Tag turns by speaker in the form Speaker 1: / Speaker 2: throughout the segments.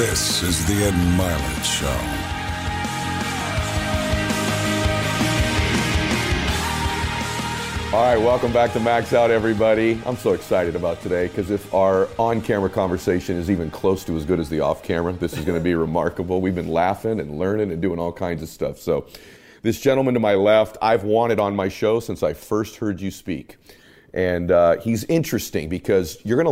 Speaker 1: This is the Ed Mylett Show.
Speaker 2: All right, welcome back to Max Out, everybody. I'm so excited about today because if our on-camera conversation is even close to as good as the off-camera, this is going to be remarkable. We've been laughing and learning and doing all kinds of stuff. So this gentleman to my left, I've wanted on my show since I first heard you speak. And he's interesting because you're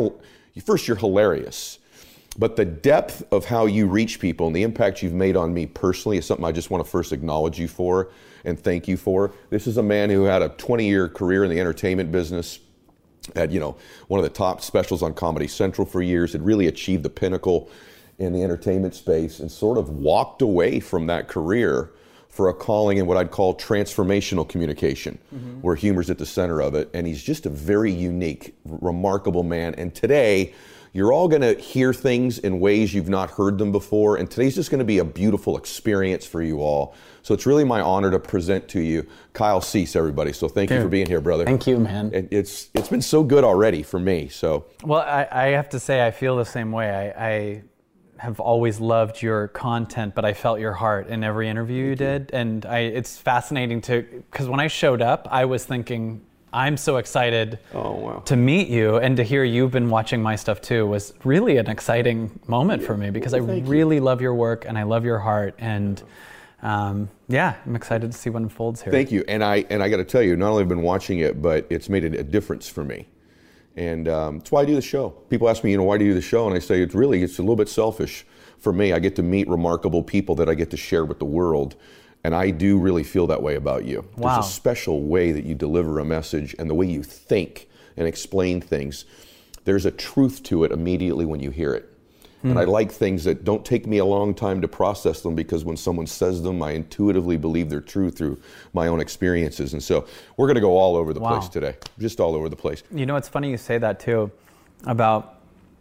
Speaker 2: hilarious. But the depth of how you reach people and the impact you've made on me personally is something I just want to first acknowledge you for and thank you for. This is a man who had a 20-year career in the entertainment business, had, one of the top specials on Comedy Central for years, had really achieved the pinnacle in the entertainment space and sort of walked away from that career for a calling in what I'd call transformational communication, where humor's at the center of it. And he's just a very unique, remarkable man. And today, you're all going to hear things in ways you've not heard them before, and today's just going to be a beautiful experience for you all. So it's really my honor to present to you Kyle Cease, everybody. So thank you for being here, brother.
Speaker 3: Thank you, man.
Speaker 2: And it's been so good already for me. So
Speaker 3: well, I have to say I feel the same way. I have always loved your content, but I felt your heart in every interview you did, and it's fascinating because when I showed up, I was thinking, I'm so excited to meet you, and to hear you've been watching my stuff too was really an exciting moment for me because I really love your work and I love your heart, and I'm excited to see what unfolds here.
Speaker 2: Thank you, and I got to tell you, not only have I been watching it, but it's made a difference for me, and that's why I do the show. People ask me, why do you do the show, and I say it's a little bit selfish for me. I get to meet remarkable people that I get to share with the world. And I do really feel that way about you.
Speaker 3: Wow.
Speaker 2: There's a special way that you deliver a message and the way you think and explain things. There's a truth to it immediately when you hear it. And I like things that don't take me a long time to process them because when someone says them, I intuitively believe they're true through my own experiences. And so we're going to go all over the place today, just all over the place.
Speaker 3: It's funny you say that too about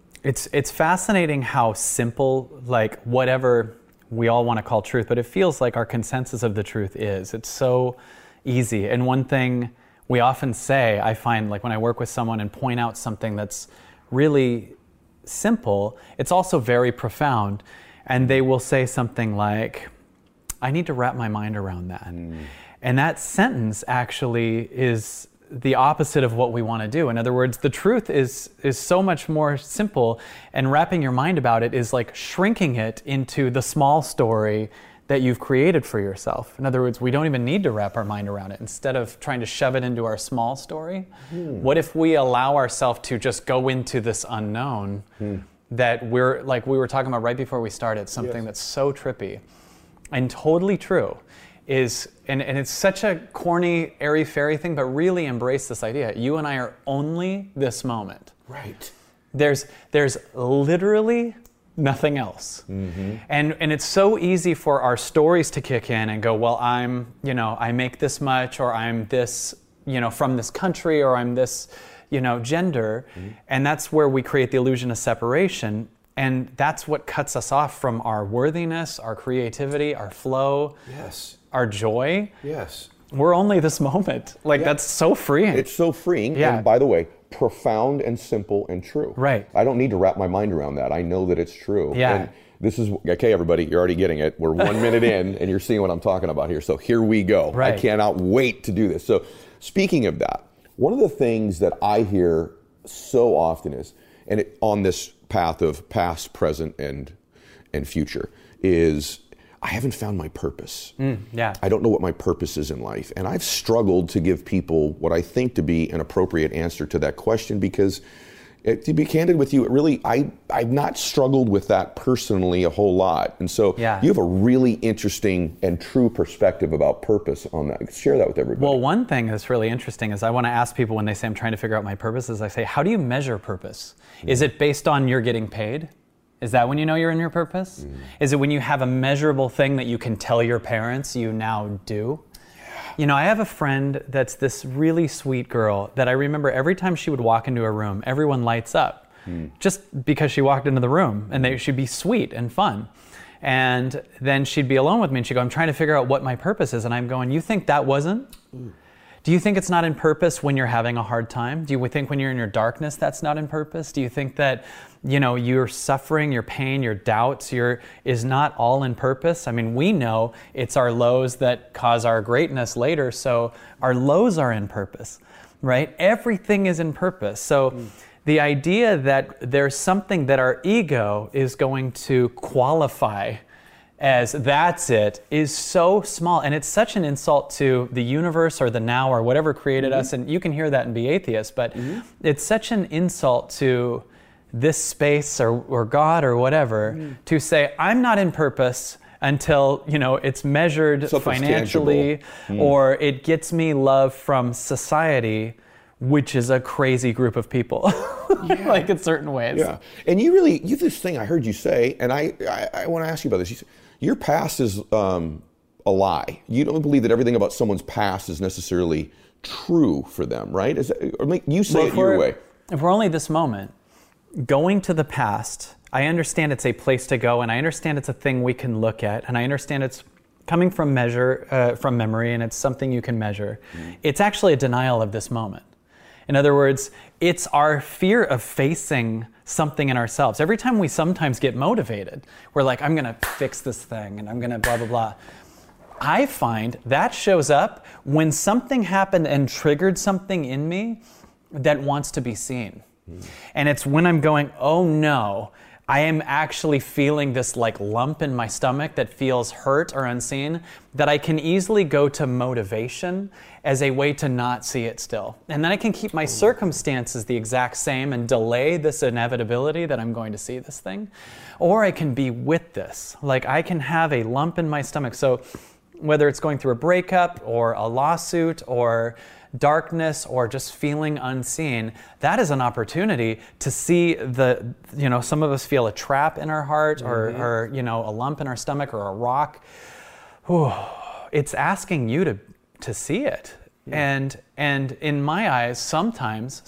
Speaker 3: it's fascinating how simple, like whatever we all want to call truth, but it feels like our consensus of the truth is. It's so easy. And one thing we often say, I find, like when I work with someone and point out something that's really simple, it's also very profound. And they will say something like, I need to wrap my mind around that. And that sentence actually is the opposite of what we want to do. In other words, the truth is so much more simple, and wrapping your mind about it is like shrinking it into the small story that you've created for yourself. In other words, we don't even need to wrap our mind around it. Instead of trying to shove it into our small story, what if we allow ourselves to just go into this unknown that we're, like we were talking about right before we started, something that's so trippy and totally true. And it's such a corny, airy-fairy thing, but really embrace this idea. You and I are only this moment.
Speaker 2: Right.
Speaker 3: There's literally nothing else. And it's so easy for our stories to kick in and go, well, I make this much, or I'm this, from this country, or I'm this, gender. And that's where we create the illusion of separation. And that's what cuts us off from our worthiness, our creativity, our flow.
Speaker 2: Yes.
Speaker 3: Our joy.
Speaker 2: Yes.
Speaker 3: We're only this moment. That's so freeing.
Speaker 2: It's so freeing.
Speaker 3: Yeah.
Speaker 2: And by the way, profound and simple and true.
Speaker 3: Right.
Speaker 2: I don't need to wrap my mind around that. I know that it's true.
Speaker 3: Yeah.
Speaker 2: And this is, okay, everybody, you're already getting it. We're 1 minute in and you're seeing what I'm talking about here. So here we go.
Speaker 3: Right.
Speaker 2: I cannot wait to do this. So speaking of that, one of the things that I hear so often is, on this path of past, present, and future, is I haven't found my purpose. I don't know what my purpose is in life. And I've struggled to give people what I think to be an appropriate answer to that question because, to be candid with you, I've not struggled with that personally a whole lot. And so you have a really interesting and true perspective about purpose on that. Share that with everybody.
Speaker 3: Well, one thing that's really interesting is I want to ask people when they say I'm trying to figure out my purpose, is I say, how do you measure purpose? Is it based on you're getting paid? Is that when you know you're in your purpose? Is it when you have a measurable thing that you can tell your parents you now do? I have a friend that's this really sweet girl that I remember every time she would walk into a room, everyone lights up just because she walked into the room, and she'd be sweet and fun. And then she'd be alone with me and she'd go, I'm trying to figure out what my purpose is. And I'm going, you think that wasn't? Do you think it's not in purpose when you're having a hard time? Do you think when you're in your darkness that's not in purpose? Do you think that, your suffering, your pain, your doubts, is not all in purpose? I mean, we know it's our lows that cause our greatness later, so our lows are in purpose, right? Everything is in purpose. So the idea that there's something that our ego is going to qualify as that's it is so small, and it's such an insult to the universe or the now or whatever created us, and you can hear that and be atheist, but it's such an insult to this space or God or whatever to say I'm not in purpose until it's measured financially or it gets me love from society, which is a crazy group of people, like in certain ways.
Speaker 2: Yeah, and you this thing I heard you say, and I want to ask you about this. You said, your past is a lie. You don't believe that everything about someone's past is necessarily true for them, right? You say it your way.
Speaker 3: If we're only this moment, going to the past, I understand it's a place to go, and I understand it's a thing we can look at, and I understand it's coming from memory, and it's something you can measure. It's actually a denial of this moment. In other words, it's our fear of facing something in ourselves. Every time we sometimes get motivated, we're like, I'm going to fix this thing and I'm going to blah, blah, blah. I find that shows up when something happened and triggered something in me that wants to be seen. And it's when I'm going, oh no, I am actually feeling this like lump in my stomach that feels hurt or unseen, that I can easily go to motivation as a way to not see it still. And then I can keep my circumstances the exact same and delay this inevitability that I'm going to see this thing. Or I can be with this. Like I can have a lump in my stomach. So whether it's going through a breakup or a lawsuit or darkness or just feeling unseen, that is an opportunity to see some of us feel a trap in our heart or a lump in our stomach or a rock. Whew. It's asking you to see it. And in my eyes, sometimes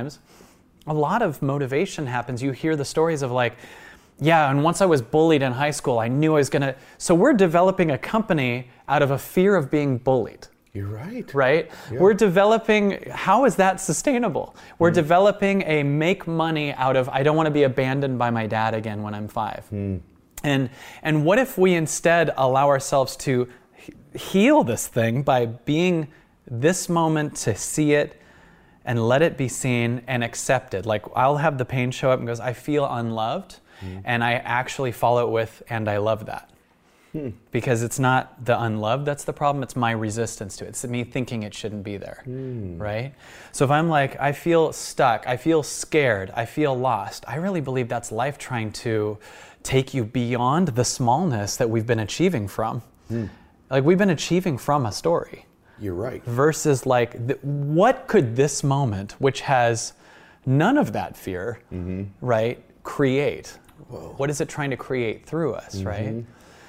Speaker 3: a lot of motivation happens. You hear the stories of like, yeah, and once I was bullied in high school, I knew I was gonna, so we're developing a company out of a fear of being bullied.
Speaker 2: You're right.
Speaker 3: Right? Yeah. We're developing, how is that sustainable? We're developing a make money out of, I don't want to be abandoned by my dad again when I'm 5. And what if we instead allow ourselves to heal this thing by being this moment to see it and let it be seen and accepted? Like I'll have the pain show up and goes, I feel unloved, and I actually follow it with, and I love that. Because it's not the unloved that's the problem, it's my resistance to it. It's me thinking it shouldn't be there, right? So if I'm like, I feel stuck, I feel scared, I feel lost, I really believe that's life trying to take you beyond the smallness that we've been achieving from. Like we've been achieving from a story.
Speaker 2: You're right.
Speaker 3: Versus like, what could this moment, which has none of that fear, right, create? Whoa. What is it trying to create through us, right?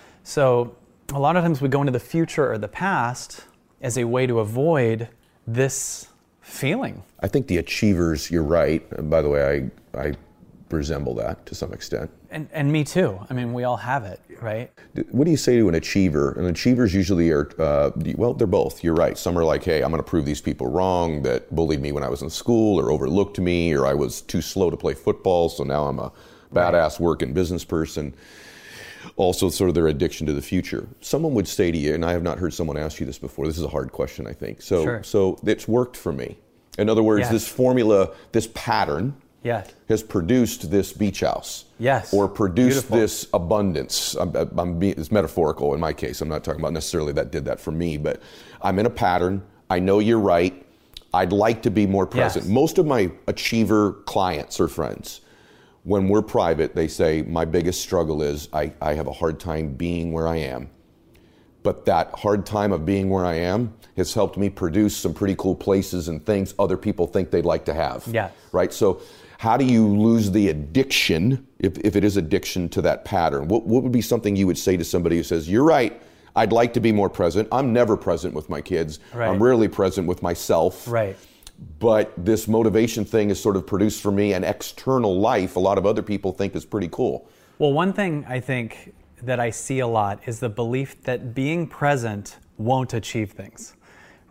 Speaker 3: So a lot of times we go into the future or the past as a way to avoid this feeling.
Speaker 2: I think the achievers, you're right. And by the way, I resemble that to some extent.
Speaker 3: And me too. I mean, we all have it, right?
Speaker 2: What do you say to an achiever? And achievers usually are, they're both. You're right. Some are like, hey, I'm going to prove these people wrong that bullied me when I was in school or overlooked me, or I was too slow to play football, so now I'm a badass working business person. Also sort of their addiction to the future. Someone would say to you, and I have not heard someone ask you this before, this is a hard question, I think. So it's worked for me. In other words, this formula, this pattern has produced this beach house. Or produced this abundance. It's metaphorical in my case. I'm not talking about necessarily that did that for me, but I'm in a pattern. I know you're right. I'd like to be more present. Most of my achiever clients or friends, when we're private, they say, my biggest struggle is I have a hard time being where I am. But that hard time of being where I am has helped me produce some pretty cool places and things other people think they'd like to have. Right? So how do you lose the addiction, if it is addiction, to that pattern? What would be something you would say to somebody who says, you're right, I'd like to be more present. I'm never present with my kids. I'm rarely present with myself. But this motivation thing is sort of produced for me an external life a lot of other people think is pretty cool.
Speaker 3: Well, one thing I think that I see a lot is the belief that being present won't achieve things,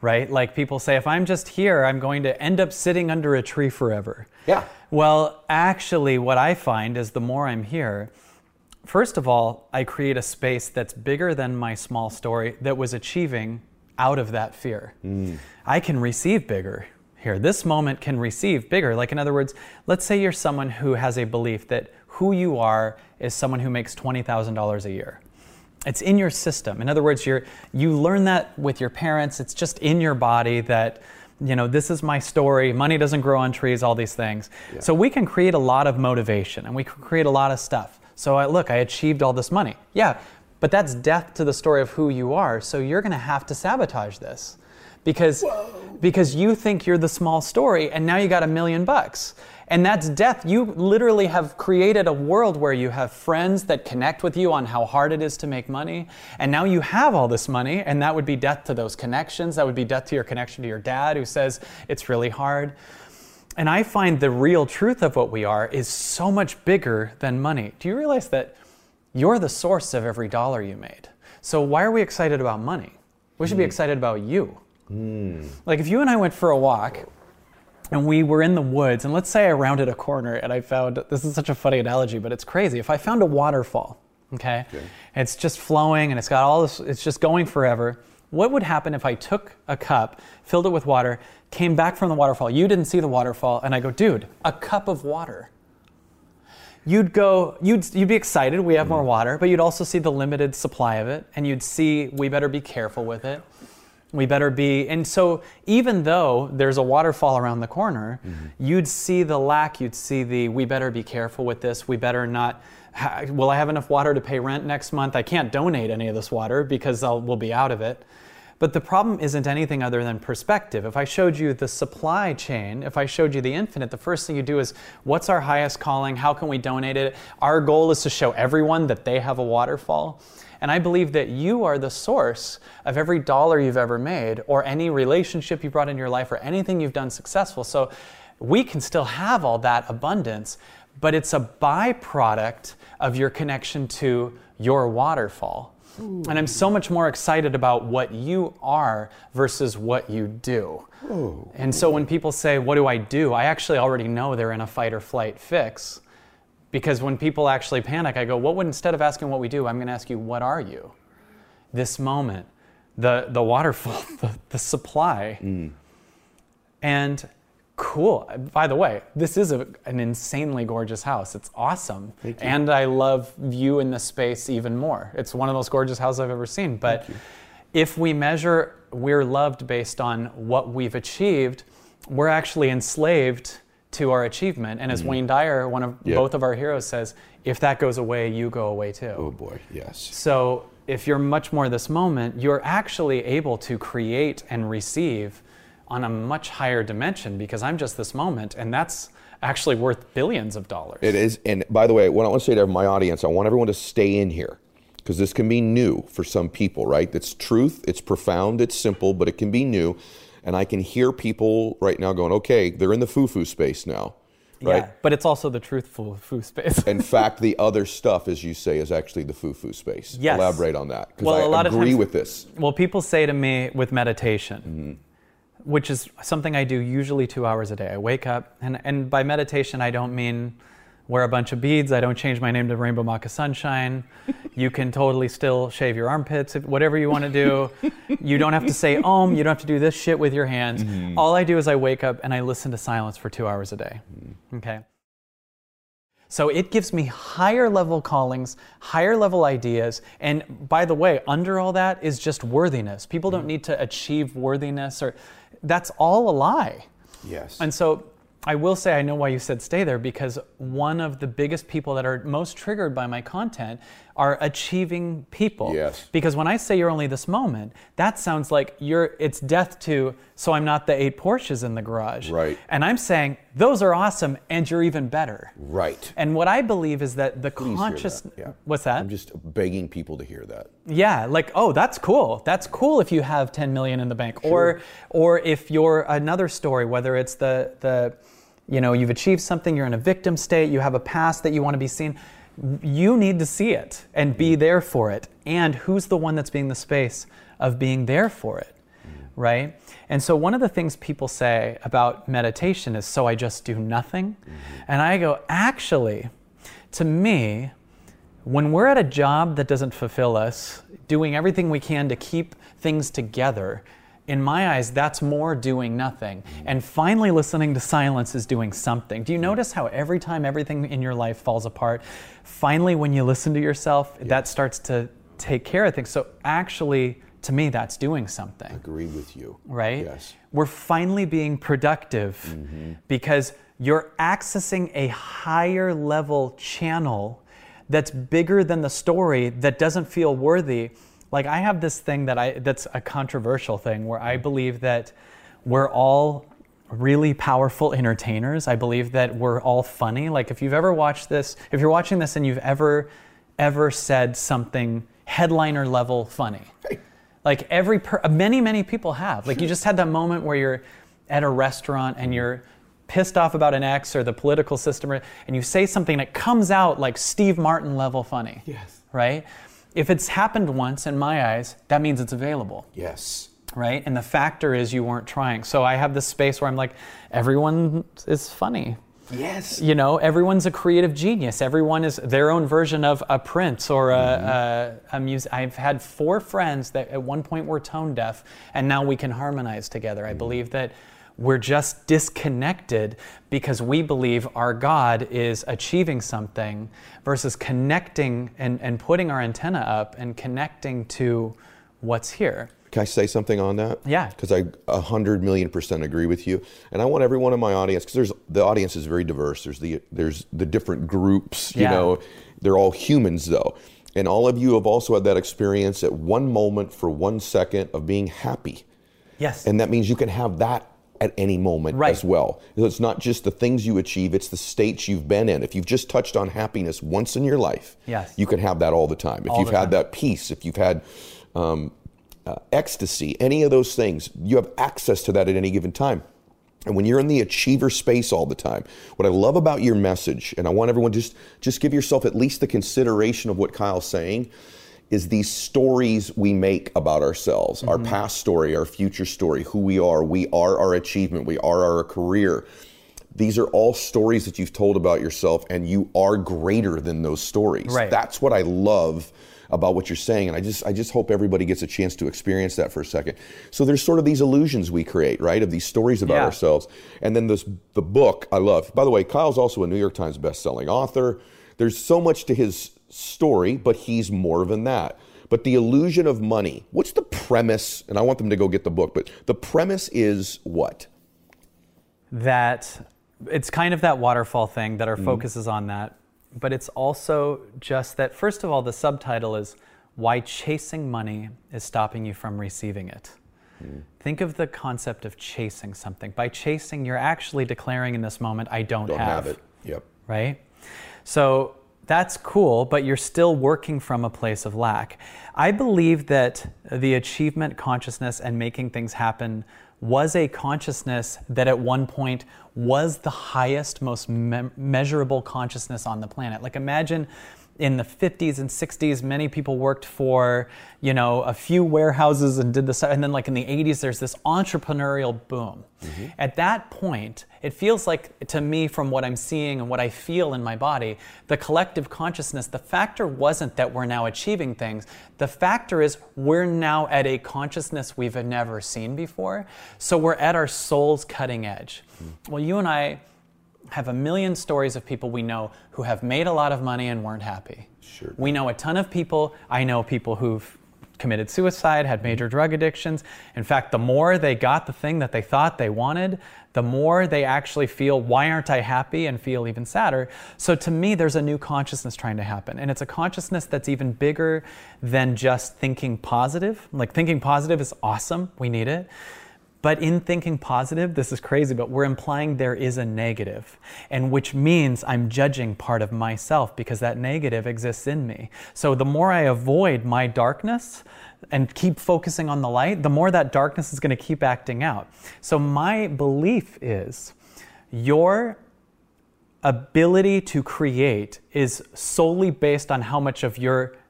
Speaker 3: right? Like people say, if I'm just here, I'm going to end up sitting under a tree forever.
Speaker 2: Yeah.
Speaker 3: Well, actually, what I find is the more I'm here, first of all, I create a space that's bigger than my small story that was achieving out of that fear. I can receive bigger here. This moment can receive bigger. Like, in other words, let's say you're someone who has a belief that who you are is someone who makes $20,000 a year. It's in your system. In other words, you learn that with your parents. It's just in your body that, this is my story. Money doesn't grow on trees, all these things. Yeah. So we can create a lot of motivation and we can create a lot of stuff. So I achieved all this money. Yeah, but that's death to the story of who you are. So you're going to have to sabotage this because you think you're the small story and now you got $1 million. And that's death. You literally have created a world where you have friends that connect with you on how hard it is to make money. And now you have all this money, and that would be death to those connections. That would be death to your connection to your dad who says it's really hard. And I find the real truth of what we are is so much bigger than money. Do you realize that you're the source of every dollar you made? So why are we excited about money? We should be excited about you. Like if you and I went for a walk, and we were in the woods, and let's say I rounded a corner and I found, this is such a funny analogy, but it's crazy. If I found a waterfall, okay, it's just flowing and it's got all this, it's just going forever. What would happen if I took a cup, filled it with water, came back from the waterfall? You didn't see the waterfall, and I go, dude, a cup of water. You'd be excited, we have more water, but you'd also see the limited supply of it, and you'd see we better be careful with it. We better be, and so even though there's a waterfall around the corner, you'd see the lack, you'd see the, we better be careful with this, we better not, will I have enough water to pay rent next month? I can't donate any of this water because we'll be out of it. But the problem isn't anything other than perspective. If I showed you the supply chain, if I showed you the infinite, the first thing you do is, what's our highest calling? How can we donate it? Our goal is to show everyone that they have a waterfall. And I believe that you are the source of every dollar you've ever made, or any relationship you brought into your life, or anything you've done successful. So we can still have all that abundance, but it's a byproduct of your connection to your waterfall. Ooh. And I'm so much more excited about what you are versus what you do. Ooh. And so when people say, what do? I actually already know they're in a fight or flight fix. Because when people actually panic, I go, instead of asking what we do, I'm going to ask you, what are you? This moment, the waterfall, the supply. And cool. By the way, this is an insanely gorgeous house. It's awesome. And I love you in this space even more. It's one of the most gorgeous houses I've ever seen. But if we measure we're loved based on what we've achieved, we're actually enslaved to our achievement. And as Wayne Dyer, both of our heroes, says, if that goes away, you go away too.
Speaker 2: Oh boy, yes.
Speaker 3: So if you're much more this moment, you're actually able to create and receive on a much higher dimension, because I'm just this moment, and that's actually worth billions of dollars.
Speaker 2: It is. And by the way, what I want to say to my audience, I want everyone to stay in here, because this can be new for some people, right? It's truth, it's profound, it's simple, but it can be new. And I can hear people right now going, okay, they're in the foo-foo space now, right?
Speaker 3: Yeah, but it's also the truthful foo space.
Speaker 2: In fact, the other stuff, as you say, is actually the foo-foo space.
Speaker 3: Yes.
Speaker 2: Elaborate on that, because I agree with this.
Speaker 3: Well, people say to me with meditation, which is something I do usually 2 hours a day. I wake up, and by meditation, I don't mean wear a bunch of beads. I don't change my name to Rainbow Maca Sunshine. You can totally still shave your armpits, whatever you want to do. You don't have to say Om. You don't have to do this shit with your hands. All I do is I wake up and I listen to silence for 2 hours a day. Okay? So it gives me higher level callings, higher level ideas. And by the way, under all that is just worthiness. People don't need to achieve worthiness, or that's all a lie.
Speaker 2: Yes.
Speaker 3: And so I will say, I know why you said stay there, because one of the biggest people that are most triggered by my content are achieving people.
Speaker 2: Yes.
Speaker 3: Because when I say you're only this moment, that sounds like it's death to, so I'm not the 8 Porsches in the garage.
Speaker 2: Right.
Speaker 3: And I'm saying, those are awesome, and you're even better.
Speaker 2: Right.
Speaker 3: And what I believe is that the
Speaker 2: Please
Speaker 3: conscious...
Speaker 2: hear that. Yeah.
Speaker 3: What's that?
Speaker 2: I'm just begging people to hear that.
Speaker 3: Yeah, like, oh, that's cool. That's cool if you have 10 million in the bank.
Speaker 2: Sure.
Speaker 3: Or if you're another story, whether it's you've achieved something, you're in a victim state, you have a past that you want to be seen. You need to see it and be there for it. And who's the one that's being the space of being there for it? right? And so one of the things people say about meditation is, so I just do nothing. And I go, actually, to me, when we're at a job that doesn't fulfill us, doing everything we can to keep things together, in my eyes, that's more doing nothing. And finally listening to silence is doing something. Do you notice how every time everything in your life falls apart, finally when you listen to yourself, that starts to take care of things? So actually, to me, that's doing something.
Speaker 2: I agree with you.
Speaker 3: Right?
Speaker 2: Yes.
Speaker 3: We're finally being productive because you're accessing a higher level channel that's bigger than the story, that doesn't feel worthy. Like I have this thing that's a controversial thing where I believe that we're all really powerful entertainers. I believe that we're all funny. Like if you've ever watched this, if you're watching this and you've ever said something headliner level funny, like many people have. Like you just had that moment where you're at a restaurant and you're pissed off about an ex or the political system, and you say something that comes out like Steve Martin level funny.
Speaker 2: Yes.
Speaker 3: Right? If it's happened once, in my eyes, that means it's available.
Speaker 2: Yes.
Speaker 3: Right? And the factor is you weren't trying. So I have this space where I'm like, everyone is funny.
Speaker 2: Yes.
Speaker 3: You know, everyone's a creative genius. Everyone is their own version of a Prince or a music. I've had 4 friends that at one point were tone deaf, and now we can harmonize together. I believe that we're just disconnected because we believe our God is achieving something versus connecting and putting our antenna up and connecting to what's here.
Speaker 2: Can I say something on that?
Speaker 3: Yeah.
Speaker 2: Because I 100,000,000% agree with you. And I want everyone in my audience, because the audience is very diverse. There's the different groups, you know. They're all humans though. And all of you have also had that experience at one moment for 1 second of being happy.
Speaker 3: Yes.
Speaker 2: And that means you can have that at any moment as well. It's not just the things you achieve, it's the states you've been in. If you've just touched on happiness once in your life, you can have that all the time. If you've had that peace, if you've had ecstasy, any of those things, you have access to that at any given time. And when you're in the achiever space all the time, what I love about your message, and I want everyone to just give yourself at least the consideration of what Kyle's saying, is these stories we make about ourselves, our past story, our future story, who we are our achievement, we are our career. These are all stories that you've told about yourself, and you are greater than those stories.
Speaker 3: Right.
Speaker 2: That's what I love about what you're saying, and I just hope everybody gets a chance to experience that for a second. So there's sort of these illusions we create, right, of these stories about ourselves. And then the book I love. By the way, Kyle's also a New York Times bestselling author. There's so much to his story, but he's more than that. But The Illusion of Money, what's the premise? And I want them to go get the book, but the premise is what?
Speaker 3: That it's kind of that waterfall thing that our focus is on that. But it's also just that, first of all, the subtitle is Why Chasing Money is Stopping You from Receiving It. Think of the concept of chasing something. By chasing, you're actually declaring in this moment, I don't have
Speaker 2: it. Yep.
Speaker 3: Right? So that's cool, but you're still working from a place of lack. I believe that the achievement consciousness and making things happen was a consciousness that at one point was the highest, most measurable consciousness on the planet. Like imagine in the 50s and 60s, many people worked for, a few warehouses and did this. And then like in the 80s, there's this entrepreneurial boom. At that point, it feels like, to me, from what I'm seeing and what I feel in my body, the collective consciousness, the factor wasn't that we're now achieving things. The factor is we're now at a consciousness we've never seen before. So we're at our soul's cutting edge. Well, you and I have a million stories of people we know who have made a lot of money and weren't happy.
Speaker 2: Sure.
Speaker 3: We know a ton of people. I know people who've committed suicide, had major drug addictions. In fact, the more they got the thing that they thought they wanted, the more they actually feel, why aren't I happy, and feel even sadder. So to me, there's a new consciousness trying to happen. And it's a consciousness that's even bigger than just thinking positive. Like thinking positive is awesome. We need it. But in thinking positive, this is crazy, but we're implying there is a negative, and which means I'm judging part of myself because that negative exists in me. So the more I avoid my darkness and keep focusing on the light, the more that darkness is going to keep acting out. So my belief is your ability to create is solely based on how much of your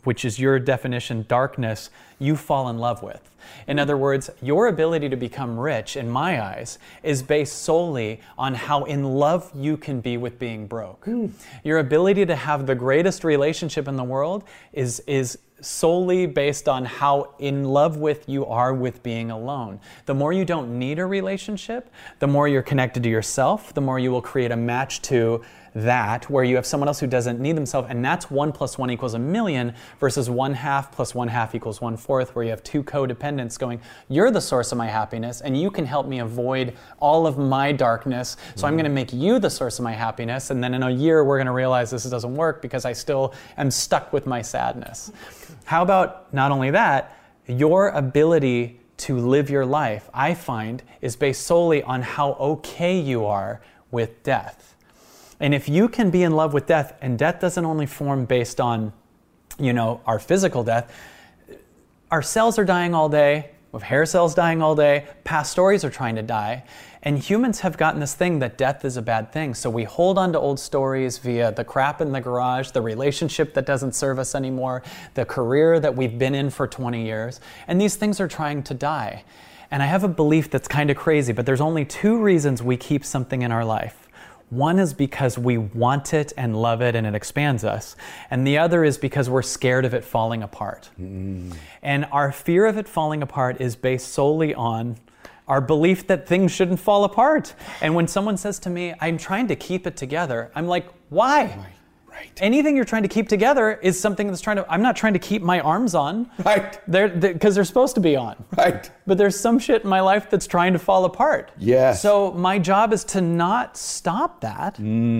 Speaker 3: which is your definition, darkness, you fall in love with. In other words, your ability to become rich, in my eyes, is based solely on how in love you can be with being broke. Your ability to have the greatest relationship in the world is solely based on how in love with you are with being alone. The more you don't need a relationship, the more you're connected to yourself, the more you will create a match to that, where you have someone else who doesn't need themselves, and that's 1 + 1 = 1,000,000 versus 1/2 + 1/2 = 1/4, where you have two codependents going, you're the source of my happiness, and you can help me avoid all of my darkness, so I'm going to make you the source of my happiness, and then in a year we're going to realize this doesn't work because I still am stuck with my sadness. How about not only that, your ability to live your life, I find, is based solely on how okay you are with death. And if you can be in love with death, and death doesn't only form based on, our physical death, our cells are dying all day, we have hair cells dying all day, past stories are trying to die, and humans have gotten this thing that death is a bad thing. So we hold on to old stories via the crap in the garage, the relationship that doesn't serve us anymore, the career that we've been in for 20 years, and these things are trying to die. And I have a belief that's kind of crazy, but there's only two reasons we keep something in our life. One is because we want it and love it and it expands us. And the other is because we're scared of it falling apart. And our fear of it falling apart is based solely on our belief that things shouldn't fall apart. And when someone says to me, I'm trying to keep it together, I'm like, why? Right. Anything you're trying to keep together is something that's I'm not trying to keep my arms on. Right. Because they're supposed to be on. Right. But there's some shit in my life that's trying to fall apart. Yes. So my job is to not stop that.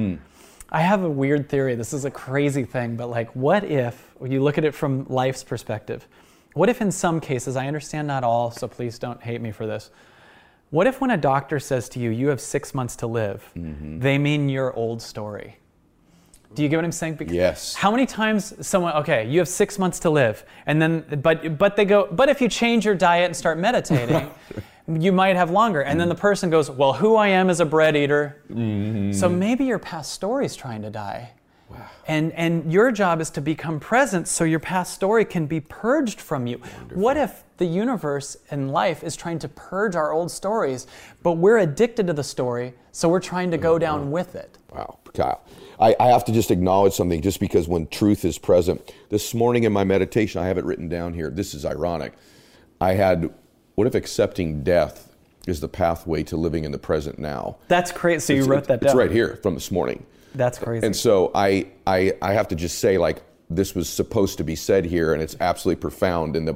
Speaker 3: I have a weird theory. This is a crazy thing, but what if, when you look at it from life's perspective, what if in some cases, I understand not all, so please don't hate me for this. What if when a doctor says to you, you have 6 months to live, they mean your old story? Do you get what I'm saying? Because yes. How many times someone, okay, you have 6 months to live, and then, but they go, but if you change your diet and start meditating, you might have longer. And then the person goes, well, who I am is a bread eater. So maybe your past story is trying to die. Wow. And your job is to become present so your past story can be purged from you. Wonderful. What if the universe and life is trying to purge our old stories, but we're addicted to the story, so we're trying to go down with it?
Speaker 2: Wow, Kyle. I have to just acknowledge something, just because when truth is present. This morning in my meditation, I have it written down here. This is ironic. I had, what if accepting death is the pathway to living in the present now? That's crazy. So you wrote that down. It's right here from this morning. That's crazy. And so I have to just say, this was supposed to be said here, and it's absolutely profound. And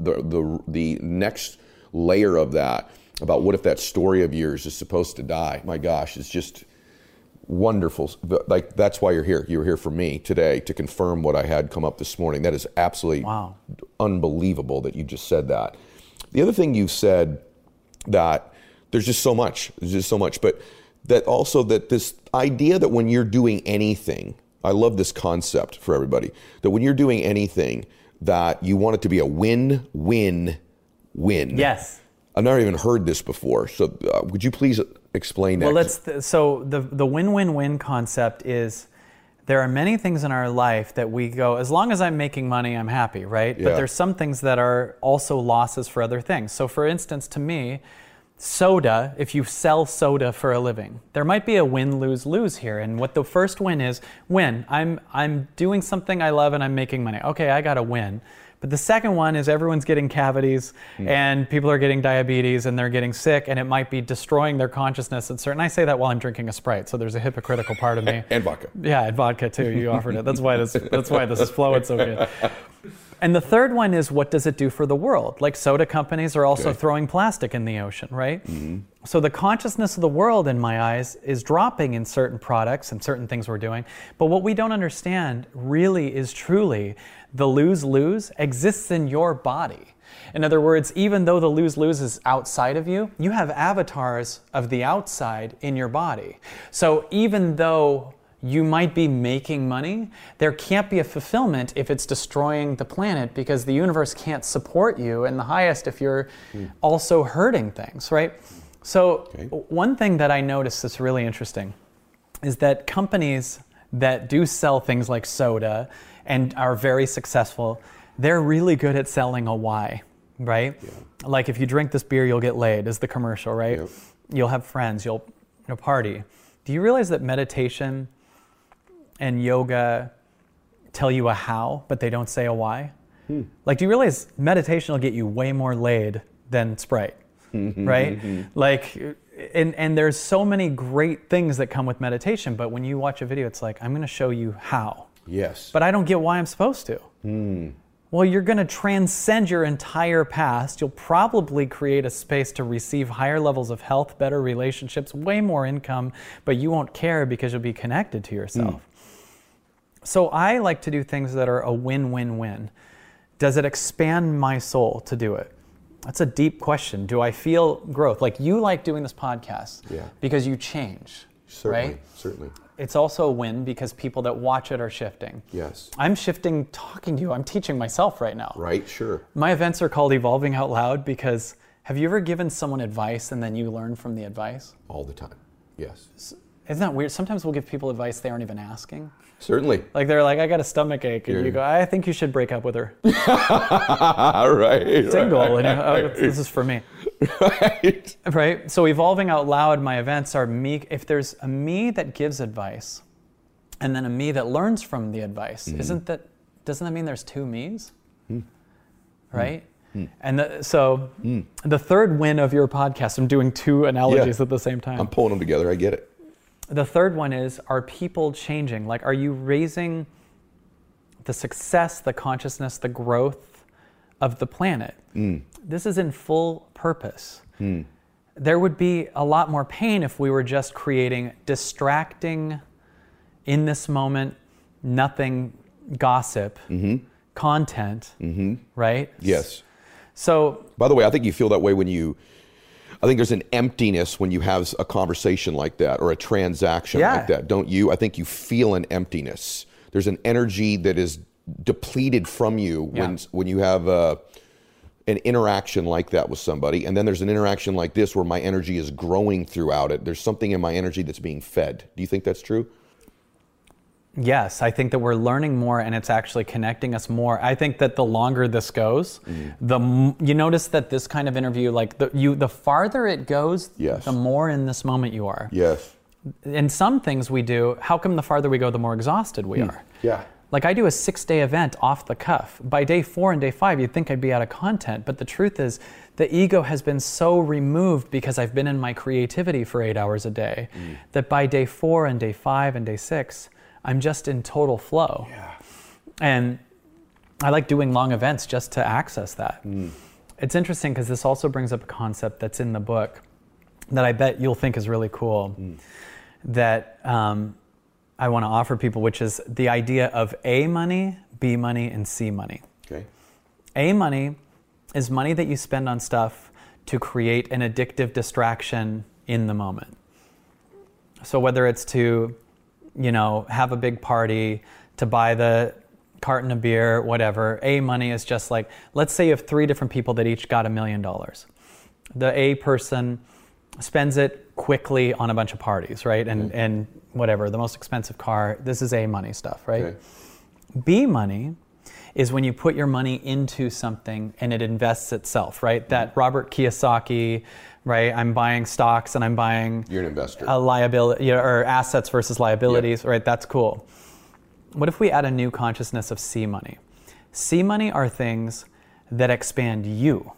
Speaker 2: the next layer of that, about what if that story of yours is supposed to die, my gosh, it's just wonderful. That's why you're here. You're here for me today to confirm what I had come up this morning. That is absolutely unbelievable that you just said that. The other thing you said, that there's just so much, but that also that this idea that when you're doing anything, I love this concept for everybody, that when you're doing anything, that you want it to be a win-win-win. Yes. I've never even heard this before. So would you please explain that? Well, so the win-win-win concept is, there are many things in our life that we go, as long as I'm making money, I'm happy, right? Yeah. But there's some things that are also losses for other things. So for instance, to me, soda, if you sell soda for a living, there might be a win-lose-lose here. And what the first win is, I'm doing something I love and I'm making money. Okay, I got a win. But the second one is everyone's getting cavities and people are getting diabetes and they're getting sick, and it might be destroying their consciousness. And I say that while I'm drinking a Sprite, so there's a hypocritical part of me. And vodka. Yeah, and vodka too. You offered it. That's why this is flowing so good. And the third one is, what does it do for the world? Like soda companies are also throwing plastic in the ocean, right? Mm-hmm. So the consciousness of the world, in my eyes, is dropping in certain products and certain things we're doing. But what we don't understand really is truly the lose-lose exists in your body. In other words, even though the lose-lose is outside of you, you have avatars of the outside in your body. So even though you might be making money, there can't be a fulfillment if it's destroying the planet, because the universe can't support you in the highest if you're also hurting things, right? So one thing that I noticed that's really interesting is that companies
Speaker 3: that do sell things like soda and are very successful, they're really good at selling a why, right? Yeah. Like if you drink this beer, you'll get laid is the commercial, right? Yep. You'll have friends, you'll party. Do you realize that meditation and yoga tell you a how, but they don't say a why? Like, do you realize meditation will get you way more laid than Sprite, right? Like, and there's so many great things that come with meditation, but when you watch a video, it's like, I'm going to show you how.
Speaker 2: Yes.
Speaker 3: But I don't get why I'm supposed to. Well, you're going to transcend your entire past. You'll probably create a space to receive higher levels of health, better relationships, way more income, but you won't care because you'll be connected to yourself. So I like to do things that are a win-win-win. Does it expand my soul to do it? That's a deep question. Do I feel growth? Like you like doing this podcast because you change, right? Certainly. It's also a win because people that watch it are shifting.
Speaker 2: Yes.
Speaker 3: I'm shifting talking to you. I'm teaching myself right now.
Speaker 2: Right, sure.
Speaker 3: My events are called Evolving Out Loud because have you ever given someone advice and then you learn from the advice?
Speaker 2: All the time, yes.
Speaker 3: Isn't that weird? Sometimes we'll give people advice they aren't even asking.
Speaker 2: Certainly.
Speaker 3: Like they're like, I got a stomach ache. And you go, I think you should break up with her.
Speaker 2: Right.
Speaker 3: Single. And this is for me. Right. So Evolving Out Loud, my events are me. If there's a me that gives advice and then a me that learns from the advice, doesn't that mean there's two me's? Right? And the third win of your podcast, I'm doing two analogies at the same time.
Speaker 2: I'm pulling them together. I get it.
Speaker 3: The third one is, are people changing? Like, are you raising the success, the consciousness, the growth of the planet? This is in full purpose. There would be a lot more pain if we were just creating distracting, in this moment, nothing gossip, content, right?
Speaker 2: Yes.
Speaker 3: So,
Speaker 2: by the way, I think you feel that way I think there's an emptiness when you have a conversation like that or a transaction like that, don't you? I think you feel an emptiness. There's an energy that is depleted from you when you have an interaction like that with somebody. And then there's an interaction like this where my energy is growing throughout it. There's something in my energy that's being fed. Do you think that's true?
Speaker 3: Yes, I think that we're learning more and it's actually connecting us more. I think that the longer this goes, you notice that this kind of interview, like the farther it goes, the more in this moment you are.
Speaker 2: Yes.
Speaker 3: In some things we do, how come the farther we go, the more exhausted we are?
Speaker 2: Yeah.
Speaker 3: Like I do a 6-day event off the cuff. By day 4 and day 5, you'd think I'd be out of content. But the truth is, the ego has been so removed because I've been in my creativity for 8 hours a day, that by day 4 and day 5 and day 6, I'm just in total flow.
Speaker 2: Yeah.
Speaker 3: And I like doing long events just to access that. It's interesting because this also brings up a concept that's in the book that I bet you'll think is really cool, that I want to offer people, which is the idea of A money, B money, and C money.
Speaker 2: Okay.
Speaker 3: A money is money that you spend on stuff to create an addictive distraction in the moment. So whether it's to have a big party, to buy the carton of beer, whatever. A money is just like, let's say you have 3 different people that each got $1 million. The A person spends it quickly on a bunch of parties, right? And whatever, the most expensive car, this is A money stuff, right? Okay. B money is when you put your money into something and it invests itself, right? That Robert Kiyosaki, right? I'm buying stocks and I'm buying...
Speaker 2: You're an investor.
Speaker 3: A liability, or assets versus liabilities, right? That's cool. What if we add a new consciousness of C money? C money are things that expand you.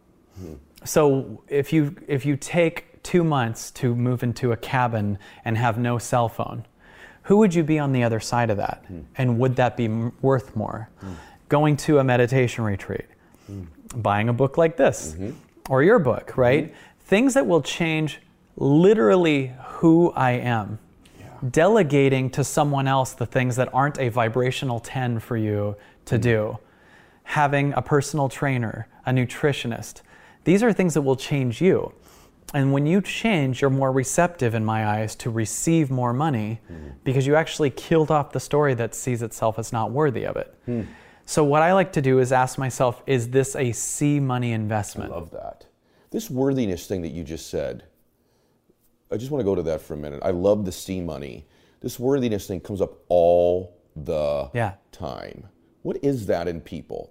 Speaker 3: So if you take 2 months to move into a cabin and have no cell phone, who would you be on the other side of that? And would that be worth more? Going to a meditation retreat, buying a book like this, or your book, right? Things that will change literally who I am. Delegating to someone else the things that aren't a vibrational 10 for you to do. Having a personal trainer, a nutritionist. These are things that will change you. And when you change, you're more receptive in my eyes to receive more money because you actually killed off the story that sees itself as not worthy of it. So what I like to do is ask myself, is this a C money investment?
Speaker 2: I love that. This worthiness thing that you just said, I just want to go to that for a minute. I love the C money. this worthiness thing comes up all the
Speaker 3: Yeah.
Speaker 2: time. What is that in people?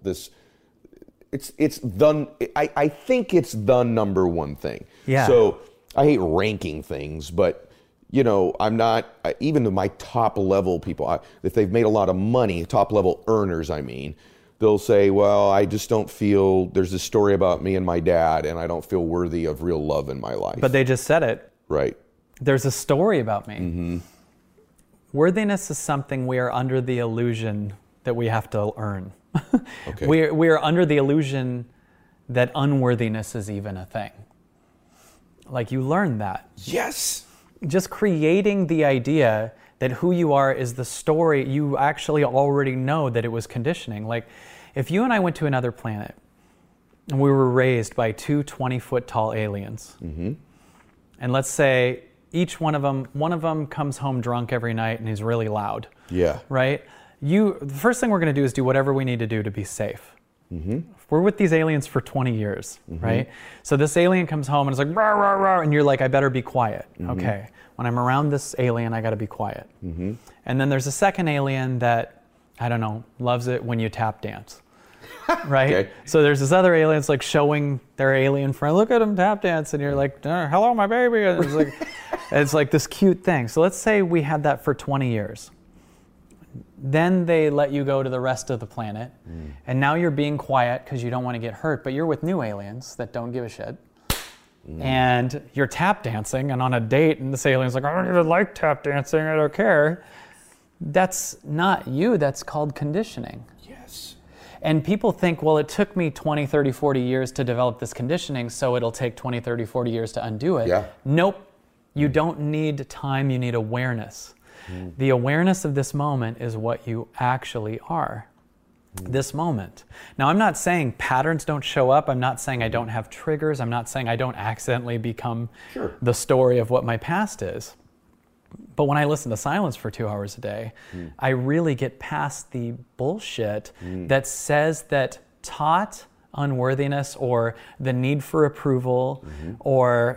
Speaker 2: I think it's the number one thing.
Speaker 3: Yeah.
Speaker 2: So I hate ranking things, but I'm not, even my top level people, if they've made a lot of money, top level earners, they'll say, well, I just don't feel, there's this story about me and my dad, and I don't feel worthy of real love in my life.
Speaker 3: But they just said it.
Speaker 2: Right.
Speaker 3: There's a story about me. Worthiness is something we are under the illusion that we have to earn.
Speaker 2: Okay.
Speaker 3: We are under the illusion that unworthiness is even a thing. Like, you learn that.
Speaker 2: Yes.
Speaker 3: Just creating the idea that who you are is the story, you actually already know that it was conditioning. Like, if you and I went to another planet and we were raised by two 20-foot tall aliens, and let's say each one of them comes home drunk every night and he's really loud.
Speaker 2: Yeah.
Speaker 3: Right? The first thing we're going to do is do whatever we need to do to be safe. We're with these aliens for 20 years, right? So this alien comes home and is like, rah, rah, rah, and you're like, I better be quiet. Okay. When I'm around this alien, I got to be quiet. And then there's a second alien that, I don't know, loves it when you tap dance. Right?
Speaker 2: Okay.
Speaker 3: So there's this other alien that's like showing their alien friend, look at him tap dance, and you're like, hello, my baby. And it's like this cute thing. So let's say we had that for 20 years. Then they let you go to the rest of the planet, and now you're being quiet because you don't want to get hurt, but you're with new aliens that don't give a shit. And you're tap dancing and on a date, and this alien's like, I don't even like tap dancing, I don't care. That's not you, that's called conditioning.
Speaker 2: Yes.
Speaker 3: And people think, well, it took me 20, 30, 40 years to develop this conditioning, so it'll take 20, 30, 40 years to undo it.
Speaker 2: Yeah.
Speaker 3: Nope. You don't need time, you need awareness. The awareness of this moment is what you actually are. This moment. Now, I'm not saying patterns don't show up. I'm not saying I don't have triggers. I'm not saying I don't accidentally become the story of what my past is. But when I listen to silence for 2 hours a day, I really get past the bullshit that says that taught unworthiness or the need for approval or,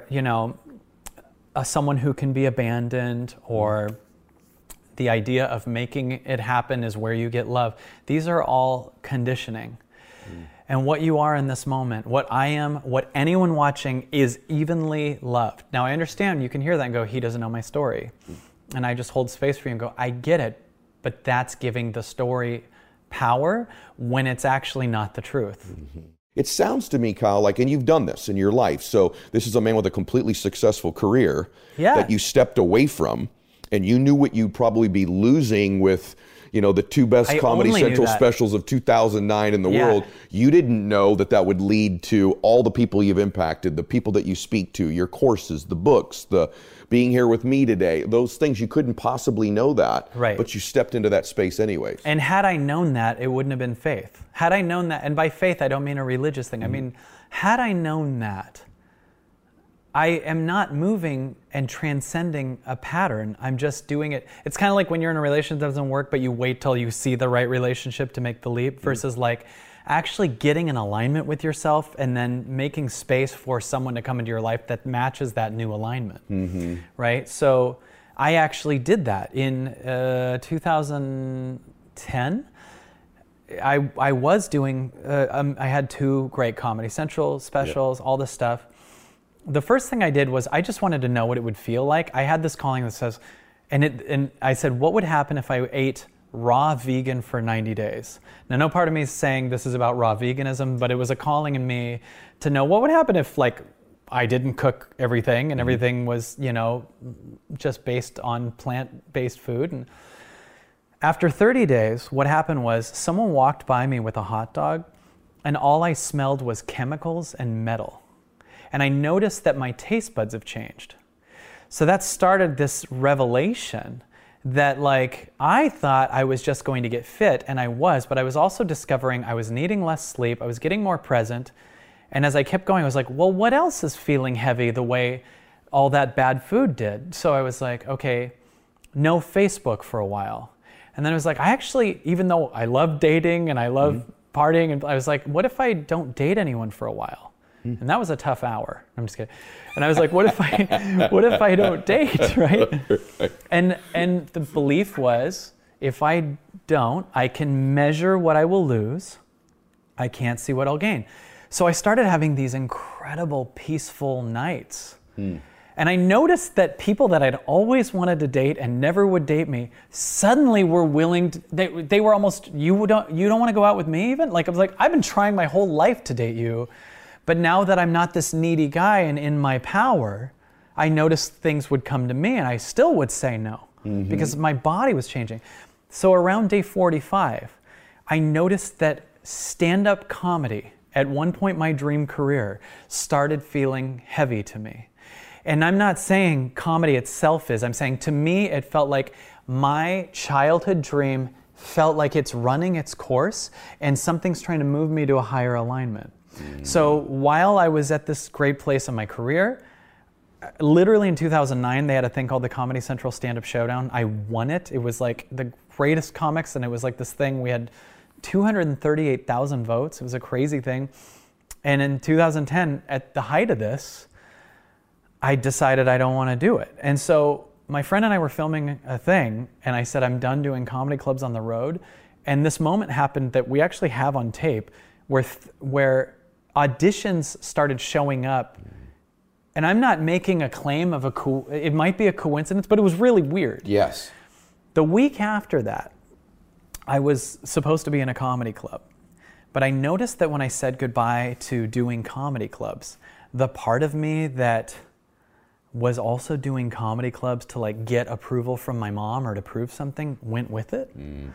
Speaker 3: someone who can be abandoned or the idea of making it happen is where you get love. These are all conditioning. And what you are in this moment, what I am, what anyone watching is evenly loved. Now, I understand you can hear that and go, he doesn't know my story. And I just hold space for you and go, I get it, but that's giving the story power when it's actually not the truth.
Speaker 2: It sounds to me, Kyle, like, and you've done this in your life, so this is a man with a completely successful career that you stepped away from. And you knew what you'd probably be losing with, the two best Comedy Central specials of 2009 in the world. You didn't know that would lead to all the people you've impacted, the people that you speak to, your courses, the books, the being here with me today. Those things, you couldn't possibly know that.
Speaker 3: Right.
Speaker 2: But you stepped into that space anyways.
Speaker 3: And had I known that, it wouldn't have been faith. Had I known that, and by faith, I don't mean a religious thing. I mean, had I known that, I am not moving and transcending a pattern. I'm just doing it. It's kind of like when you're in a relationship that doesn't work, but you wait till you see the right relationship to make the leap versus like actually getting in alignment with yourself and then making space for someone to come into your life that matches that new alignment, right? So I actually did that in 2010. I was doing, I had 2 great Comedy Central specials, all this stuff. The first thing I did was I just wanted to know what it would feel like. I had this calling that says, and I said, what would happen if I ate raw vegan for 90 days? Now, no part of me is saying this is about raw veganism, but it was a calling in me to know what would happen if I didn't cook everything and everything was, just based on plant-based food. And after 30 days, what happened was someone walked by me with a hot dog and all I smelled was chemicals and metal. And I noticed that my taste buds have changed. So that started this revelation that I thought I was just going to get fit, and I was, but I was also discovering I was needing less sleep, I was getting more present, and as I kept going, I was like, well, what else is feeling heavy the way all that bad food did? So I was like, okay, no Facebook for a while. And then I was like, I actually, even though I love dating and I love partying, and I was like, what if I don't date anyone for a while? And that was a tough hour. I'm just kidding. And I was like, what if I don't date, right? And the belief was, if I don't, I can measure what I will lose. I can't see what I'll gain. So I started having these incredible peaceful nights. And I noticed that people that I'd always wanted to date and never would date me suddenly were willing to, they were almost, you don't want to go out with me even? Like, I was like, I've been trying my whole life to date you. But now that I'm not this needy guy and in my power, I noticed things would come to me and I still would say no because my body was changing. So around day 45, I noticed that stand-up comedy, at one point my dream career, started feeling heavy to me. And I'm not saying comedy itself is, I'm saying to me it felt like my childhood dream felt like it's running its course and something's trying to move me to a higher alignment. So while I was at this great place in my career, literally in 2009, they had a thing called the Comedy Central Stand-Up Showdown. I won it. It was like the greatest comics, and it was like this thing. We had 238,000 votes. It was a crazy thing. And in 2010, at the height of this, I decided I don't want to do it. And so my friend and I were filming a thing, and I said, I'm done doing comedy clubs on the road. And this moment happened that we actually have on tape where auditions started showing up. And I'm not making a claim of it might be a coincidence, but it was really weird.
Speaker 2: Yes.
Speaker 3: The week after that, I was supposed to be in a comedy club. But I noticed that when I said goodbye to doing comedy clubs, the part of me that was also doing comedy clubs to like get approval from my mom or to prove something went with it.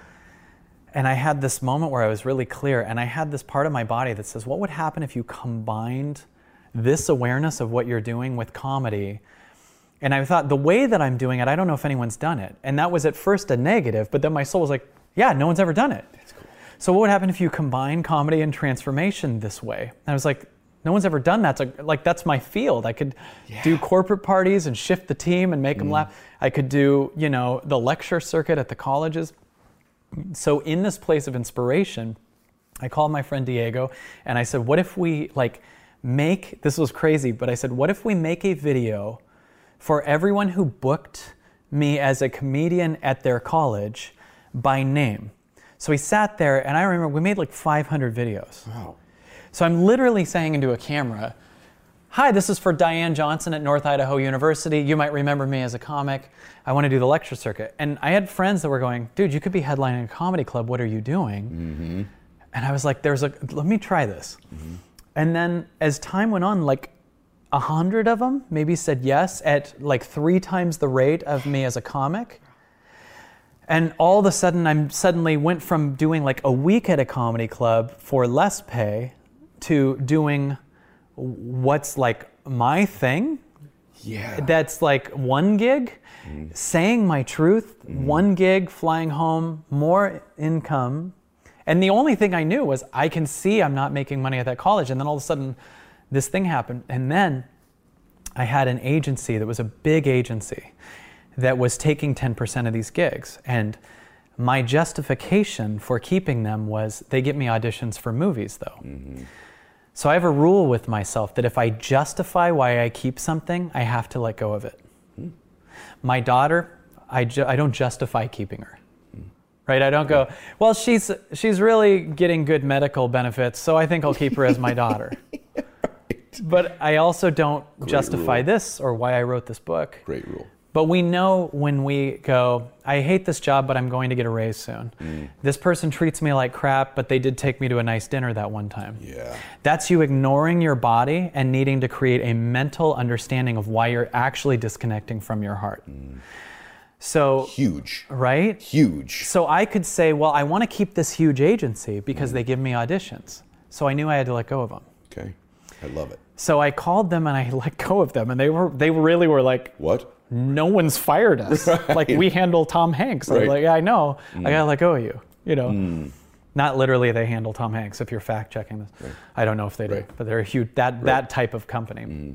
Speaker 3: And I had this moment where I was really clear, and I had this part of my body that says, what would happen if you combined this awareness of what you're doing with comedy? And I thought, the way that I'm doing it, I don't know if anyone's done it. And that was at first a negative, but then my soul was like, yeah, no one's ever done it. That's cool. So what would happen if you combine comedy and transformation this way? And I was like, no one's ever done that. So like, that's my field. I could do corporate parties and shift the team and make them laugh. I could do, the lecture circuit at the colleges. So in this place of inspiration, I called my friend Diego and I said, what if we this was crazy, but I said, what if we make a video for everyone who booked me as a comedian at their college by name? So we sat there, and I remember we made like 500 videos.
Speaker 2: Wow.
Speaker 3: So I'm literally saying into a camera, hi, this is for Diane Johnson at North Idaho University. You might remember me as a comic. I want to do the lecture circuit. And I had friends that were going, dude, you could be headlining a comedy club. What are you doing? And I was like, let me try this. And then as time went on, like 100 of them maybe said yes at like 3 times the rate of me as a comic. And all of a sudden, I suddenly went from doing like a week at a comedy club for less pay to doing what's like my thing. Yeah. That's like 1 gig, saying my truth, 1 gig, flying home, more income. And the only thing I knew was I can see I'm not making money at that college. And then all of a sudden, this thing happened. And then I had an agency that was a big agency that was taking 10% of these gigs. And my justification for keeping them was they get me auditions for movies, though. So I have a rule with myself that if I justify why I keep something, I have to let go of it. My daughter, I don't justify keeping her. Right? I don't go, well, she's really getting good medical benefits, so I think I'll keep her as my daughter. But I also don't justify this or why I wrote this book.
Speaker 2: Great rule.
Speaker 3: But we know when we go, I hate this job, but I'm going to get a raise soon. This person treats me like crap, but they did take me to a nice dinner that one time. Yeah. That's you ignoring your body and needing to create a mental understanding of why you're actually disconnecting from your heart. So huge. Right? Huge. So I could say, well, I want to keep this huge agency because they give me auditions. So I knew I had to let go of them.
Speaker 2: Okay. I love it.
Speaker 3: So I called them and I let go of them, and they really were like,
Speaker 2: what?
Speaker 3: No one's fired us. Right. Like, we handle Tom Hanks. Right. Like, yeah, I know. I gotta let go of you. Not literally they handle Tom Hanks, if you're fact checking this. Right. I don't know if they do, but they're a huge, that type of company.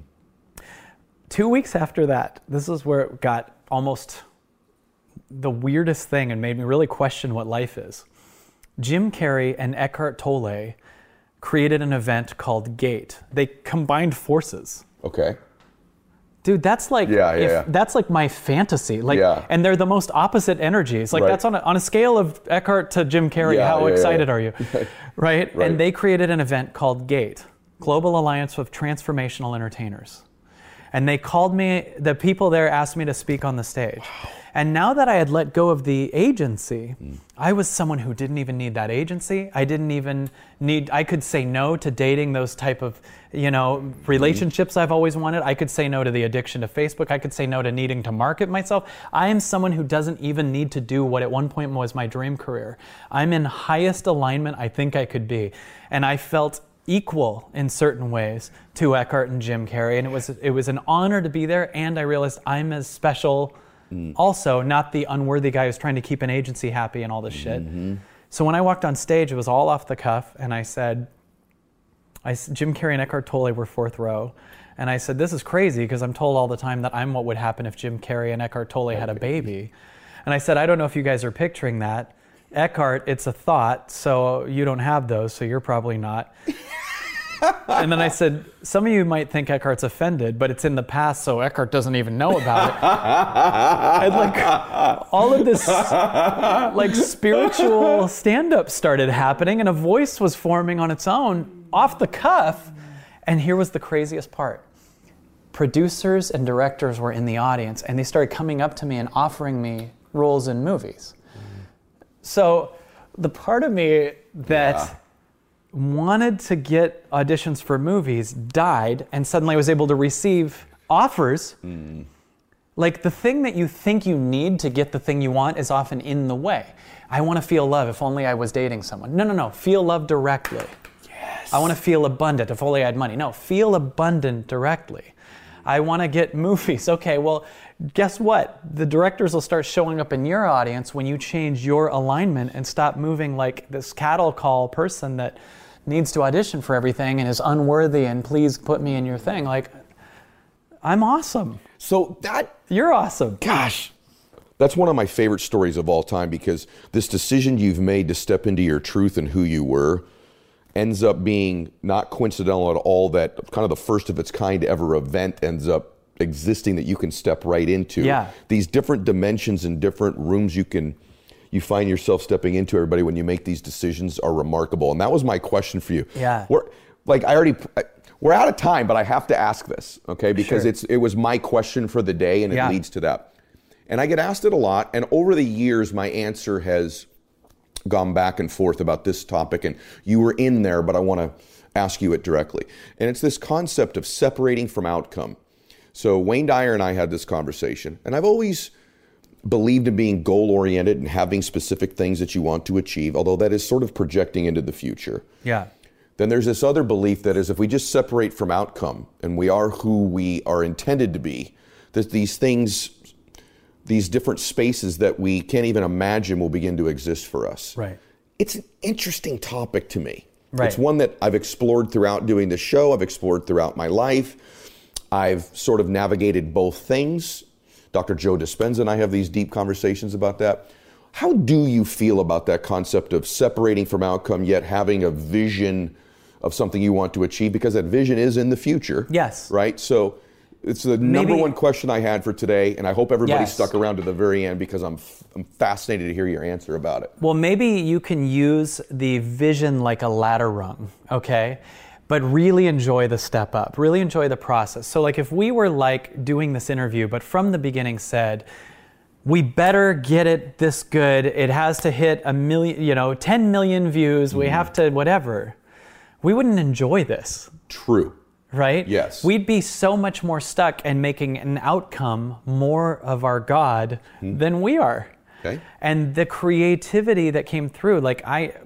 Speaker 3: 2 weeks after that, this is where it got almost the weirdest thing and made me really question what life is. Jim Carrey and Eckhart Tolle created an event called GATE. They combined forces.
Speaker 2: Okay.
Speaker 3: Dude, that's like that's like my fantasy. Like, and they're the most opposite energies. Like that's on a scale of Eckhart to Jim Carrey. How excited are you? Right? And they created an event called GATE, Global Alliance of Transformational Entertainers. And they called me. The people there asked me to speak on the stage. Wow. And now that I had let go of the agency, I was someone who didn't even need that agency. I could say no to dating those type of, relationships I've always wanted. I could say no to the addiction to Facebook. I could say no to needing to market myself. I am someone who doesn't even need to do what at one point was my dream career. I'm in highest alignment I think I could be. And I felt equal in certain ways to Eckhart and Jim Carrey. And it was an honor to be there. And I realized I'm as special also, not the unworthy guy who's trying to keep an agency happy and all this shit. So when I walked on stage, it was all off the cuff, and I said, Jim Carrey and Eckhart Tolle were fourth row, and I said, this is crazy because I'm told all the time that I'm what would happen if Jim Carrey and Eckhart Tolle had a baby. And I said, I don't know if you guys are picturing that. Eckhart, it's a thought, so you don't have those, so you're probably not. And then I said, some of you might think Eckhart's offended, but it's in the past, so Eckhart doesn't even know about it. And like all of this like spiritual stand-up started happening, and a voice was forming on its own, off the cuff. And here was the craziest part. Producers and directors were in the audience, and they started coming up to me and offering me roles in movies. So the part of me that wanted to get auditions for movies died, and suddenly I was able to receive offers. Like the thing that you think you need to get the thing you want is often in the way. I want to feel love, if only I was dating someone. No. Feel love directly. Yes. I want to feel abundant, if only I had money. No, feel abundant directly. I want to get movies. Okay, well, guess what? The directors will start showing up in your audience when you change your alignment and stop moving like this cattle call person that needs to audition for everything and is unworthy and please put me in your thing. Like, I'm awesome.
Speaker 2: So
Speaker 3: you're awesome.
Speaker 2: Gosh, that's one of my favorite stories of all time, because this decision you've made to step into your truth and who you were ends up being not coincidental at all, that kind of the first of its kind ever event ends up existing that you can step right into.
Speaker 3: Yeah.
Speaker 2: These different dimensions and different rooms you find yourself stepping into, everybody, when you make these decisions, are remarkable. And that was my question for you.
Speaker 3: Yeah.
Speaker 2: We're out of time, but I have to ask this, okay? Because it was my question for the day, and it leads to that. And I get asked it a lot, and over the years, my answer has gone back and forth about this topic, and you were in there, but I want to ask you it directly. And it's this concept of separating from outcome. So Wayne Dyer and I had this conversation, and I've always believed in being goal-oriented and having specific things that you want to achieve, although that is sort of projecting into the future.
Speaker 3: Yeah.
Speaker 2: Then there's this other belief that is, if we just separate from outcome and we are who we are intended to be, that these things, these different spaces that we can't even imagine will begin to exist for us.
Speaker 3: Right.
Speaker 2: It's an interesting topic to me.
Speaker 3: Right.
Speaker 2: It's one that I've explored throughout doing the show. I've explored throughout my life. I've sort of navigated both things. Dr. Joe Dispenza and I have these deep conversations about that. How do you feel about that concept of separating from outcome, yet having a vision of something you want to achieve? Because that vision is in the future.
Speaker 3: Yes.
Speaker 2: Right? So it's the number one question I had for today, and I hope everybody stuck around to the very end, because I'm fascinated to hear your answer about it.
Speaker 3: Well, maybe you can use the vision like a ladder rung, okay? But really enjoy the step up, really enjoy the process. So like if we were like doing this interview, but from the beginning said, we better get it this good, it has to hit 10 million views, we have to whatever, we wouldn't enjoy this.
Speaker 2: True.
Speaker 3: Right?
Speaker 2: Yes.
Speaker 3: We'd be so much more stuck and making an outcome more of our God than we are.
Speaker 2: Okay.
Speaker 3: And the creativity that came through, like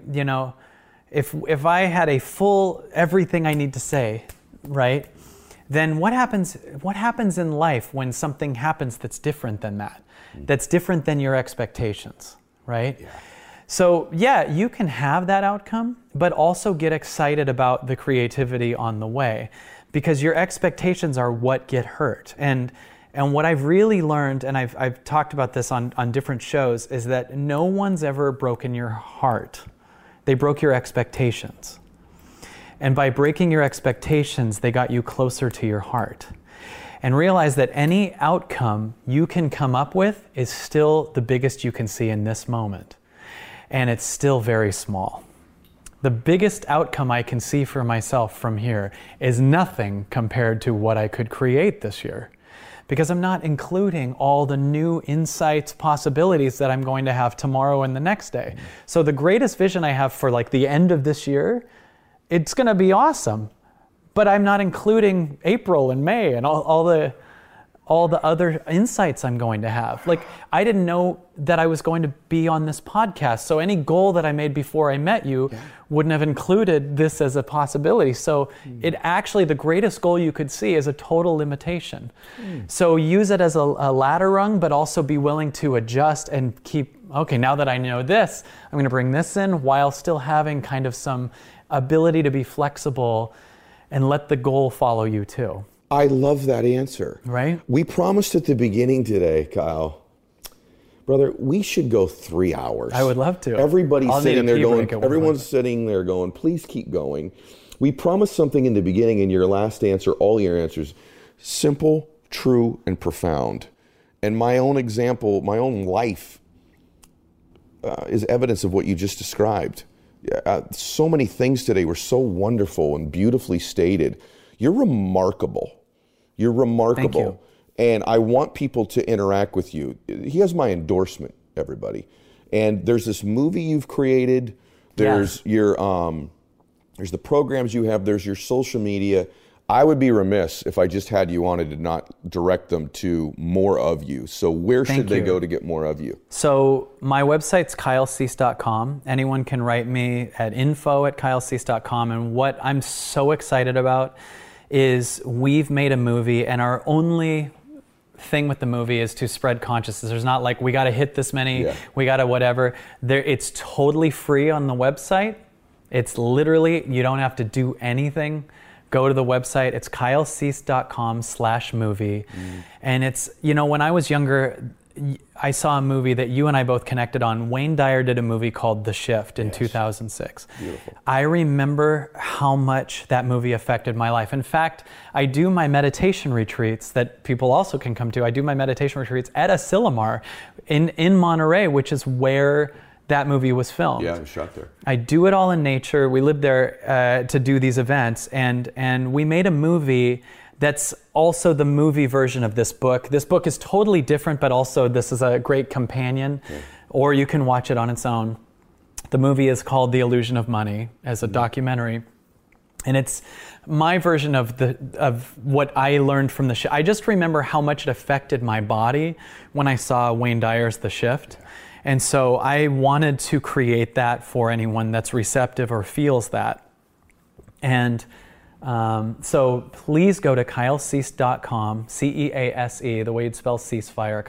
Speaker 3: if I had a full everything I need to say, right? Then what happens in life when something happens that's different than that? That's different than your expectations, right? Yeah. So yeah, you can have that outcome, but also get excited about the creativity on the way, because your expectations are what get hurt. And what I've really learned, and I've talked about this on different shows, is that no one's ever broken your heart. They broke your expectations. And by breaking your expectations, they got you closer to your heart. And realize that any outcome you can come up with is still the biggest you can see in this moment. And it's still very small. The biggest outcome I can see for myself from here is nothing compared to what I could create this year. Because I'm not including all the new insights, possibilities that I'm going to have tomorrow and the next day. So the greatest vision I have for like the end of this year, it's going to be awesome. But I'm not including April and May and all the other insights I'm going to have. Like, I didn't know that I was going to be on this podcast. So any goal that I made before I met you wouldn't have included this as a possibility. So it actually, the greatest goal you could see is a total limitation. So use it as a ladder rung, but also be willing to adjust and keep, okay, now that I know this, I'm going to bring this in while still having kind of some ability to be flexible and let the goal follow you too.
Speaker 2: I love that answer.
Speaker 3: Right?
Speaker 2: We promised at the beginning today, Kyle, brother, we should go 3 hours.
Speaker 3: I would love to.
Speaker 2: Everybody's sitting there going, everyone's
Speaker 3: point.
Speaker 2: sitting there going, please keep going. We promised something in the beginning, in your last answer, all your answers, simple, true, and profound. And my own example, my own life is evidence of what you just described. So many things today were so wonderful and beautifully stated. You're remarkable. You're remarkable.
Speaker 3: Thank you.
Speaker 2: And I want people to interact with you. He has my endorsement, everybody. And there's this movie you've created. There's your there's the programs you have. There's your social media. I would be remiss if I just had you on and did not direct them to more of you. So where should they go to get more of you?
Speaker 3: So my website's kylecease.com. Anyone can write me at info@kylecease.com. And what I'm so excited about is we've made a movie, and our only thing with the movie is to spread consciousness. There's not like, we got to hit this many, we got to whatever. It's totally free on the website. It's literally, you don't have to do anything. Go to the website. It's kylecease.com/movie. And it's, you know, when I was younger, I saw a movie that you and I both connected on. Wayne Dyer did a movie called The Shift in 2006.
Speaker 2: Beautiful.
Speaker 3: I remember how much that movie affected my life. In fact, I do my meditation retreats that people also can come to. I do my meditation retreats at Asilomar in Monterey, which is where that movie was filmed.
Speaker 2: Yeah, it was shot there.
Speaker 3: I do it all in nature. We lived there to do these events, and we made a movie that's also the movie version of this book. This book is totally different, but also this is a great companion, or you can watch it on its own. The movie is called The Illusion of Money as a documentary, and it's my version of what I learned from the shift. I just remember how much it affected my body when I saw Wayne Dyer's The Shift. And so I wanted to create that for anyone that's receptive or feels that. And so please go to kylecease.com, CEASE, the way you'd spell ceasefire,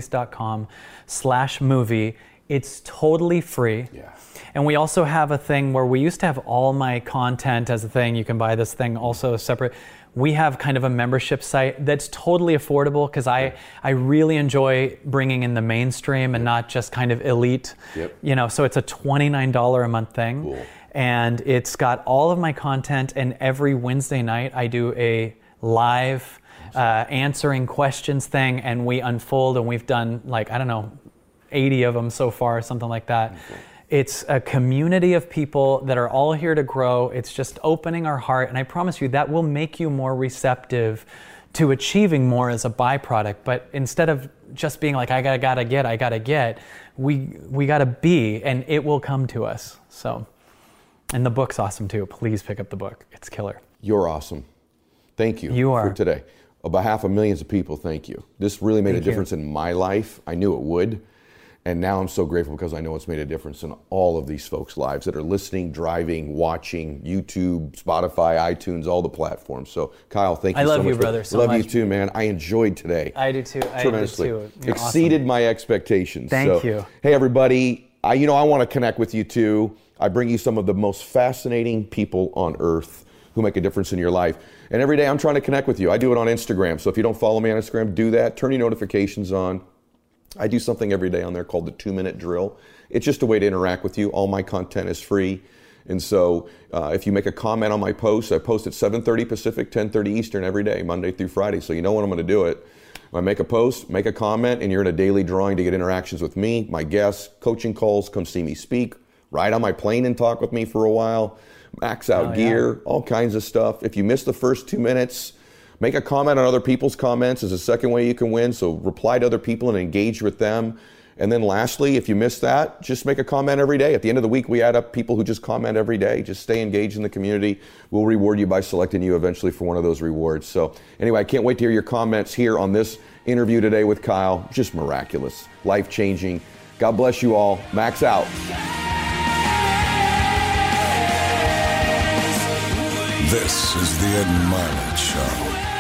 Speaker 3: kylecease.com/movie. It's totally free. Yeah. And we also have a thing where we used to have all my content as a thing. You can buy this thing also separate. We have kind of a membership site that's totally affordable because I really enjoy bringing in the mainstream and not just kind of elite. You know, so it's a $29 a month thing.
Speaker 2: Cool.
Speaker 3: And it's got all of my content, and every Wednesday night I do a live answering questions thing, and we unfold, and we've done like, I don't know, 80 of them so far, something like that. Okay. It's a community of people that are all here to grow. It's just opening our heart, and I promise you that will make you more receptive to achieving more as a byproduct. But instead of just being like, I gotta get, we gotta be, and it will come to us. So. And the book's awesome too. Please pick up the book. It's killer.
Speaker 2: You're awesome. Thank you, for today. On behalf of millions of people, thank you. This really made a difference in my life. I knew it would. And now I'm so grateful because I know it's made a difference in all of these folks' lives that are listening, driving, watching, YouTube, Spotify, iTunes, all the platforms. So, Kyle, thank you so much.
Speaker 3: I love you, brother, so much.
Speaker 2: I love you too, man. I enjoyed today.
Speaker 3: I do too.
Speaker 2: Tremendously.
Speaker 3: I do too. You're
Speaker 2: Exceeded
Speaker 3: awesome.
Speaker 2: my expectations.
Speaker 3: Thank you.
Speaker 2: Hey, everybody. I want to connect with you too. I bring you some of the most fascinating people on earth who make a difference in your life. And every day I'm trying to connect with you. I do it on Instagram. So if you don't follow me on Instagram, do that. Turn your notifications on. I do something every day on there called the 2-minute drill. It's just a way to interact with you. All my content is free. And so if you make a comment on my post, I post at 7:30 Pacific, 10:30 Eastern every day, Monday through Friday. So you know when I'm going to do it. When I make a post, make a comment, and you're in a daily drawing to get interactions with me, my guests, coaching calls, come see me speak, ride on my plane and talk with me for a while, max out gear, all kinds of stuff. If you miss the first 2 minutes, make a comment on other people's comments is a second way you can win. So reply to other people and engage with them. And then lastly, if you miss that, just make a comment every day. At the end of the week, we add up people who just comment every day. Just stay engaged in the community. We'll reward you by selecting you eventually for one of those rewards. So anyway, I can't wait to hear your comments here on this interview today with Kyle. Just miraculous, life-changing. God bless you all. Max out.
Speaker 1: This is the Ed Milet Show.